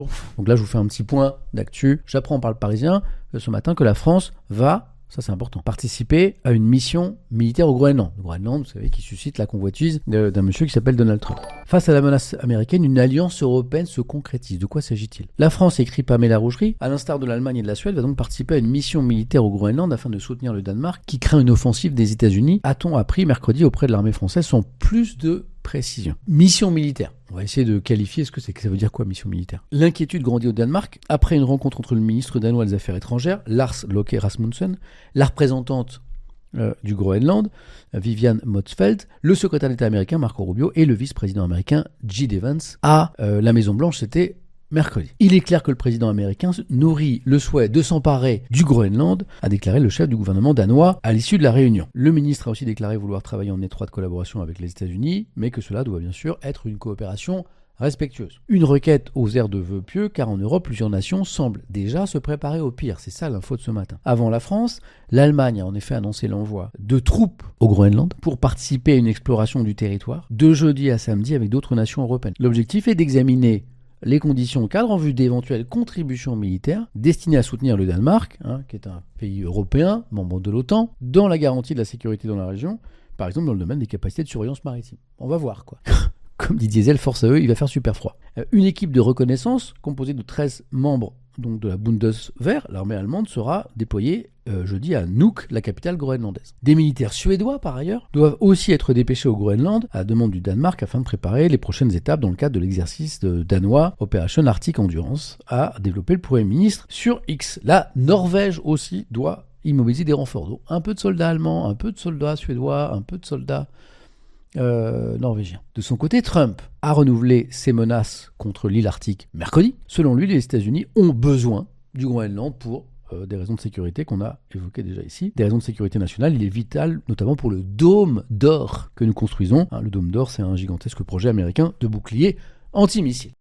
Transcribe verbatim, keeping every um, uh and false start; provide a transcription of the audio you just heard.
Donc là, je vous fais un petit point d'actu. J'apprends par le Parisien euh, ce matin que la France va, ça c'est important, participer à une mission militaire au Groenland. Le Groenland, vous savez, qui suscite la convoitise de, d'un monsieur qui s'appelle Donald Trump. Face à la menace américaine, une alliance européenne se concrétise. De quoi s'agit-il ? La France, écrit Pamela Rougerie, à l'instar de l'Allemagne et de la Suède, va donc participer à une mission militaire au Groenland afin de soutenir le Danemark qui craint une offensive des États-Unis, a-t-on appris mercredi auprès de l'armée française, sans plus de précision. Mission militaire. On va essayer de qualifier ce que c'est, que ça veut dire quoi, mission militaire. L'inquiétude grandit au Danemark après une rencontre entre le ministre danois des Affaires étrangères, Lars Løkke Rasmussen, la représentante euh, du Groenland, Viviane Motzfeldt, le secrétaire d'État américain Marco Rubio et le vice-président américain J D Vance à euh, la Maison-Blanche. C'était mercredi. Il est clair que le président américain nourrit le souhait de s'emparer du Groenland, a déclaré le chef du gouvernement danois à l'issue de la réunion. Le ministre a aussi déclaré vouloir travailler en étroite collaboration avec les États-Unis, mais que cela doit bien sûr être une coopération respectueuse. Une requête aux airs de vœux pieux, car en Europe, plusieurs nations semblent déjà se préparer au pire. C'est ça l'info de ce matin. Avant la France, l'Allemagne a en effet annoncé l'envoi de troupes au Groenland pour participer à une exploration du territoire de jeudi à samedi avec d'autres nations européennes. L'objectif est d'examiner les conditions cadres en vue d'éventuelles contributions militaires destinées à soutenir le Danemark, hein, qui est un pays européen, membre de l'OTAN, dans la garantie de la sécurité dans la région, par exemple dans le domaine des capacités de surveillance maritime. On va voir, quoi. Comme dit Diesel, force à eux, il va faire super froid. Euh, une équipe de reconnaissance, composée de treize membres donc de la Bundeswehr, l'armée allemande, sera déployée euh, jeudi à Nuuk, la capitale groenlandaise. Des militaires suédois, par ailleurs, doivent aussi être dépêchés au Groenland à la demande du Danemark afin de préparer les prochaines étapes dans le cadre de l'exercice de danois Operation Arctic Endurance, a développé le Premier ministre sur X. La Norvège aussi doit immobiliser des renforts d'eau. Un peu de soldats allemands, un peu de soldats suédois, un peu de soldats Euh, norvégien. De son côté, Trump a renouvelé ses menaces contre l'île Arctique mercredi. Selon lui, les États-Unis ont besoin du Groenland pour euh, des raisons de sécurité qu'on a évoquées déjà ici. Des raisons de sécurité nationale, il est vital notamment pour le dôme d'or que nous construisons. Hein, le dôme d'or, c'est un gigantesque projet américain de bouclier antimissile.